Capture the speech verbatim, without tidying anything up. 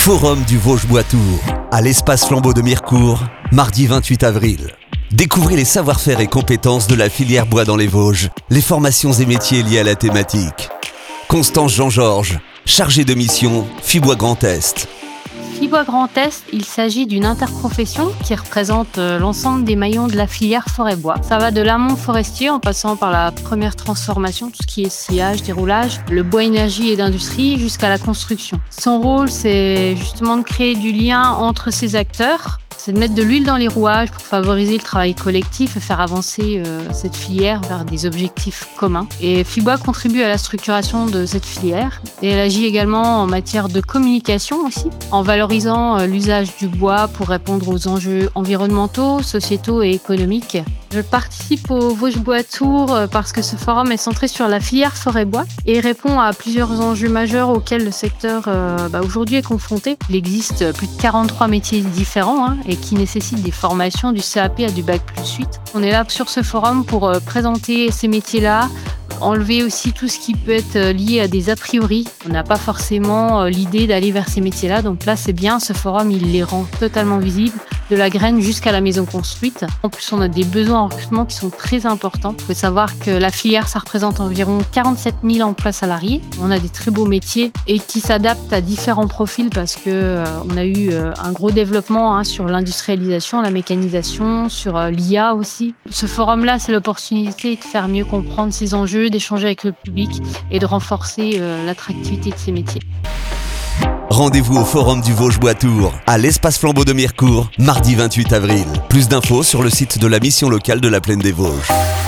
Forum du Vosges-Bois-Tours, à l'espace Flambeau de Mirecourt, mardi vingt-huit avril. Découvrez les savoir-faire et compétences de la filière bois dans les Vosges, les formations et métiers liés à la thématique. Constance Jean-Georges, chargée de mission, Fibois Grand Est. Fibois Grand Est, il s'agit d'une interprofession qui représente l'ensemble des maillons de la filière forêt-bois. Ça va de l'amont forestier en passant par la première transformation, tout ce qui est sciage, déroulage, le bois énergie et d'industrie jusqu'à la construction. Son rôle, c'est justement de créer du lien entre ces acteurs. C'est de mettre de l'huile dans les rouages pour favoriser le travail collectif et faire avancer euh, cette filière vers des objectifs communs. Et Fibois contribue à la structuration de cette filière et elle agit également en matière de communication aussi, en valorisant euh, l'usage du bois pour répondre aux enjeux environnementaux, sociétaux et économiques. Je participe au Vosges-Bois-Tours parce que ce forum est centré sur la filière forêt-bois et répond à plusieurs enjeux majeurs auxquels le secteur euh, bah, aujourd'hui est confronté. Il existe plus de quarante-trois métiers différents hein, et qui nécessitent des formations du C A P à du bac plus huit. On est là sur ce forum pour euh, présenter ces métiers-là, enlever aussi tout ce qui peut être lié à des a priori. On n'a pas forcément euh, l'idée d'aller vers ces métiers-là, donc là c'est bien, ce forum il les rend totalement visibles, de la graine jusqu'à la maison construite. En plus on a des besoins en recrutement qui sont très importants. Il faut savoir que la filière ça représente environ quarante-sept mille emplois salariés. On a des très beaux métiers et qui s'adaptent à différents profils parce que euh, on a eu euh, un gros développement hein, sur l'industrialisation, la mécanisation, sur euh, l'I A aussi. Ce forum-là c'est l'opportunité de faire mieux comprendre ces enjeux, d'échanger avec le public et de renforcer euh, l'attractivité de ces métiers. Rendez-vous au Forum du Vosges-Bois-Tours, à l'espace Flambeau de Mirecourt, mardi vingt-huit avril. Plus d'infos sur le site de la mission locale de la Plaine des Vosges.